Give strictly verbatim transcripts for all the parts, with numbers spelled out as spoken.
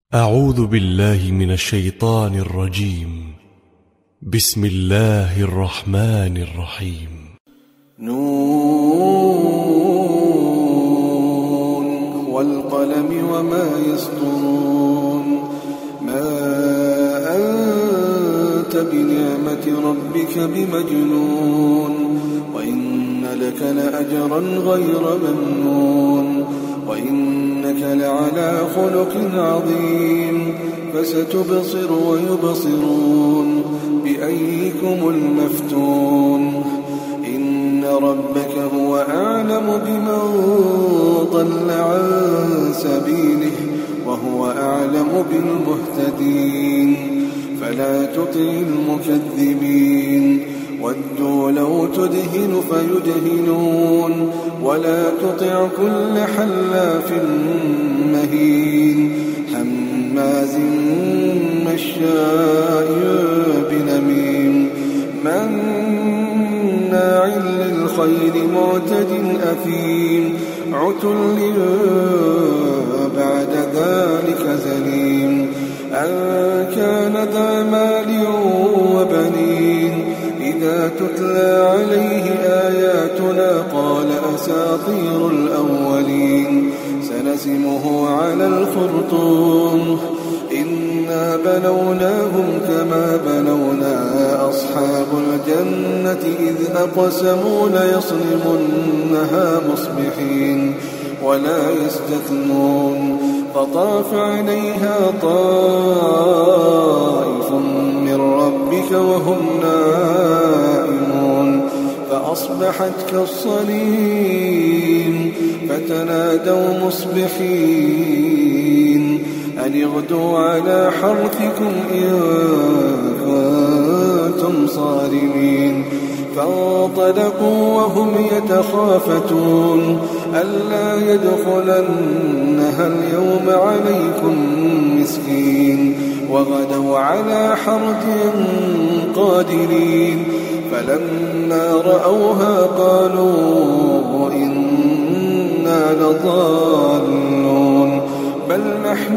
أعوذ بالله من الشيطان الرجيم. بسم الله الرحمن الرحيم. نون والقلم وما يسطرون. ما أنت بنعمة ربك بمجنون، وإن لك لأجرا غير ممنون، وإنك لعلى خلق عظيم. فستبصر ويبصرون بأيكم المفتون. إن ربك هو أعلم بمن ضل عن سبيله وهو أعلم بالمهتدين. فلا تطع المكذبين، ودوا لو تدهن فيدهنون، ولا تطع كل حلاف مهين هماز مشاء بنميم مناع للخير معتد أثيم عتل بعد ذلك زنيم. أن كان ذا مال وبنين، إذا تتلى عليه آياتنا قال أساطير الأولين. سنسمه على الخرطوم. إنا بلوناهم كما بلونا أصحاب الجنة إذ أقسموا ليصرمنها مصبحين ولا يستثنون. فطاف عليها طائف من ربك وهم نائمون، فأصبحت كالصريم. فتنادوا مصبحين أن اغدوا على حرثكم إن كنتم صارمين. فانطلقوا وهم يتخافتون ألا يدخلنها اليوم عليكم مسكين، وغدوا على حرد قادرين. فلما رأوها قالوا إنا لضالون بل نحن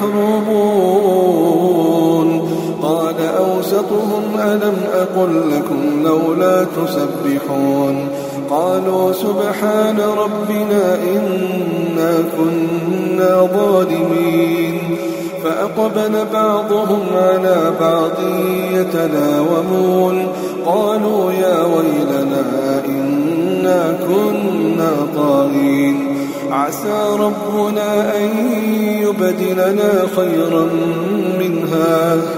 محرومون. قال أوسطهم ألم أقل لكم لولا تسبحون. قالوا سبحان ربنا إنا كنا ظالمين. فأقبل بعضهم على بعض يتلاومون. قالوا يا ويلنا إنا كنا طاغين. عسى ربنا أن يبدلنا خيرا منها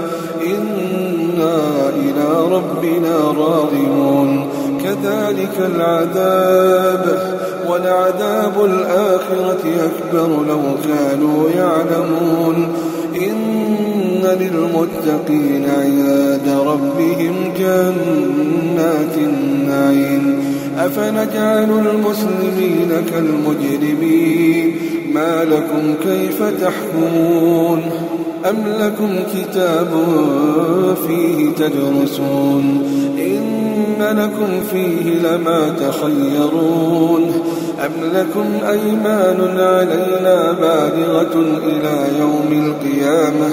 إنا إلى ربنا راغبون. كذلك العذاب، ولعذاب الآخرة أكبر لو كانوا يعلمون. إن للمتقين عند ربهم جنات النعيم. أفنجعل المسلمين كالمجرمين؟ ما لكم كيف تحكمون؟ أم لكم كتاب فيه تدرسون؟ إن لكم فيه لما تخيرون. أم لكم أيمان علينا بالغة إلى يوم القيامة؟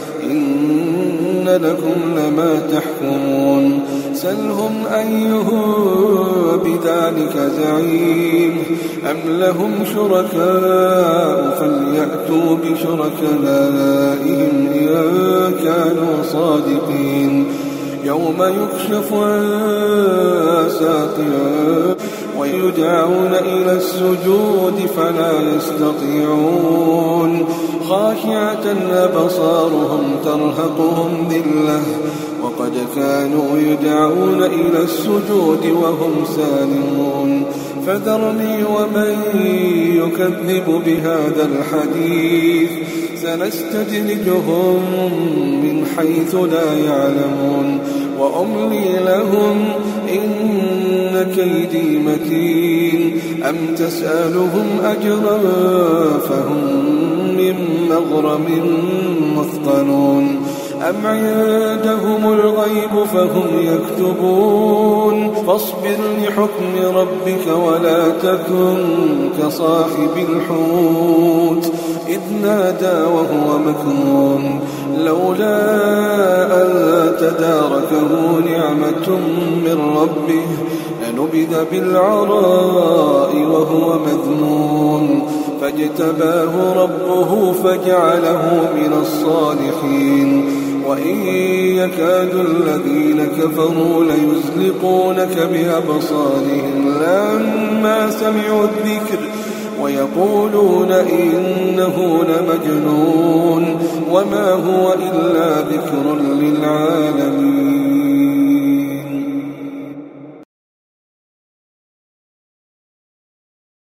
إن لكم لما تحكمون. سلهم أيهم بذلك زعيم. أم لهم شركاء فليأتوا بشركائهم إن كانوا صادقين. يوم يكشف عن ساق ويدعون إلى السجود فلا يستطيعون. خاشعة أبصارهم ترهقهم ذلة وقد كانوا يدعون إلى السجود وهم سالمون. فذرني ومن يكذب بهذا الحديث سنستدرجهم من حيث لا يعلمون وأملي لهم إن كيدي متين. أم تسألهم أجرا فهم من مغرم مثقلون. أم عندهم الغيب فهم يكتبون فاصبر لحكم ربك ولا تكن كصاحب الحوت إذ نادى وهو مكنون لولا أن تداركه نعمة من ربه لنبذ بالعراء وهو مذموم فاجتباه ربه فجعله من الصالحين وإن يكاد الذين كفروا ليزلقونك بأبصارهم لما سمعوا الذكر ويقولون إنه لمجنون وما هو إلا ذكر للعالمين.